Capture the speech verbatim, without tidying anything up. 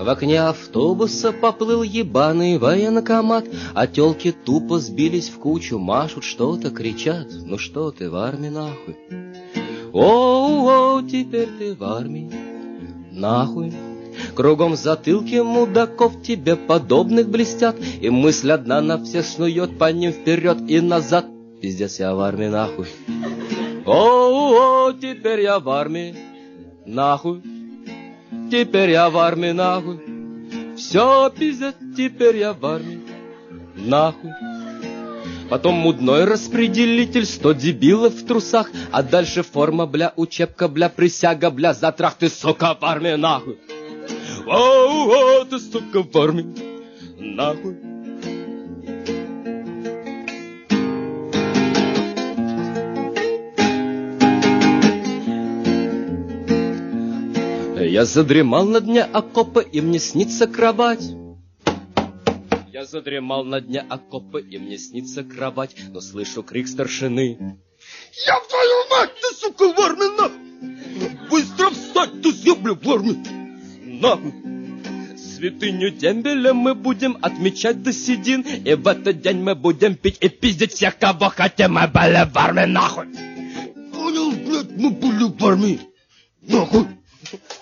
В окне автобуса поплыл ебаный военкомат, а тёлки тупо сбились в кучу, машут, что-то кричат. Ну что ты в армии нахуй? О-о-о, теперь ты в армии нахуй. Кругом затылки мудаков тебе подобных блестят, и мысль одна на всех снует по ним вперед и назад. Пиздец, я в армии нахуй. О-о-о, теперь я в армии нахуй. Теперь я в армии нахуй. Все, пиздец, теперь я в армии нахуй. Потом мудной распределитель, сто дебилов в трусах, а дальше форма, бля, учебка, бля, присяга, бля, затрах. Ты, сука, в армии нахуй. О-о-о, ты, сука, в армии нахуй. Я задремал на дне окопа, и мне снится кровать. Я задремал на дне окопа, и мне снится кровать, но слышу крик старшины. Я в твою мать, ты, сука, в армии нахуй! Быстро встать, ты, я, бля, в армии нахуй! Святыню дембеля мы будем отмечать до седин, и в этот день мы будем пить и пиздить всех, кого хотим, мы были в армии нахуй! Понял, блядь, мы были в армии нахуй!